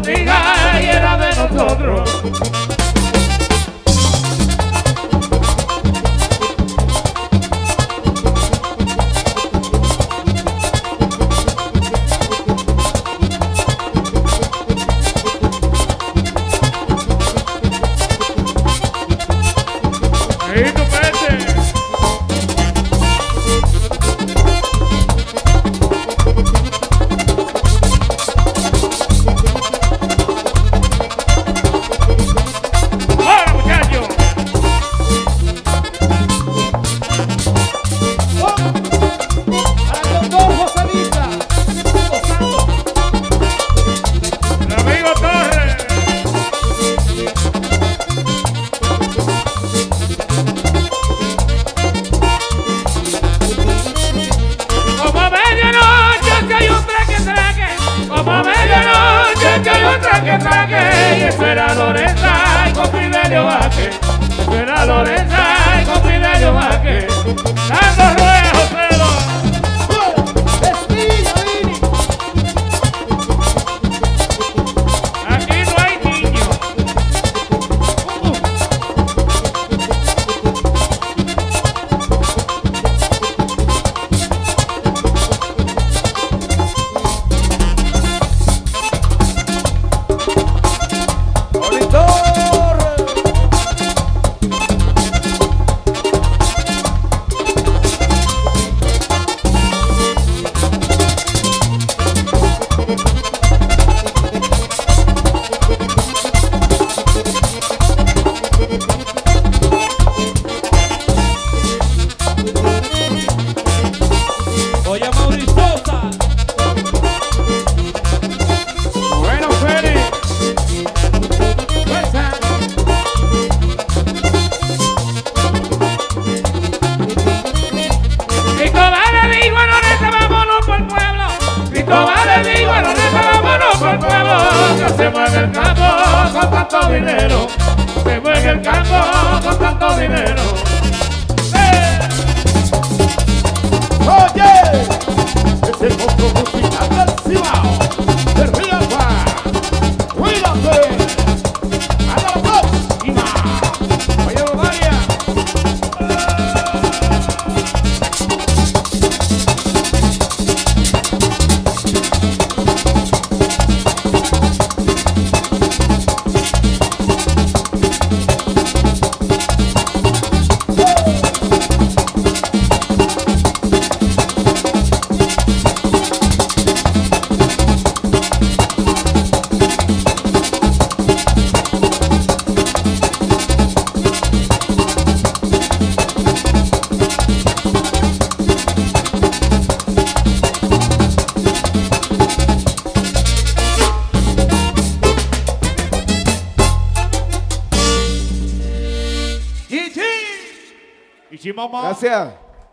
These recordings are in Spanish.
hija y era de nosotros. Ahí tú metes. ¡Ahora, muchachos! Para el doctor Joselita, gozando. El amigo Torres. Como medianoche que hay un traque, como medianoche que hay un traque, y espera Lorenza y con Fidelio Vázquez, espera Lorenza y con Fidelio Vázquez, dando ruedas, Joselo. Vestilla, Vini. Aquí no hay niños. Auditor. Oye, Maurizosa. Bueno, Félix. Fuerza. Cristóbal de Vigo, Lorenza, vámonos por el pueblo. Cristóbal de Vigo, Lorenza, vámonos por el pueblo. Que se mueve el campo con tanto dinero. Se mueve el campo con tanto dinero. Oye, es el monstruo musical del Cibao, de Rialba. Cuídate. Hasta la próxima. Oye, Romaria. Y mamá. Gracias.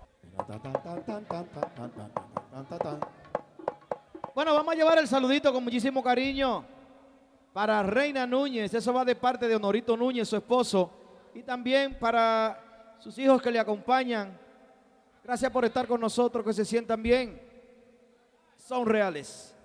Bueno, vamos a llevar el saludito con muchísimo cariño para Reina Núñez. Eso va de parte de Honorito Núñez, su esposo. Y también para sus hijos que le acompañan. Gracias por estar con nosotros, que se sientan bien. Son reales.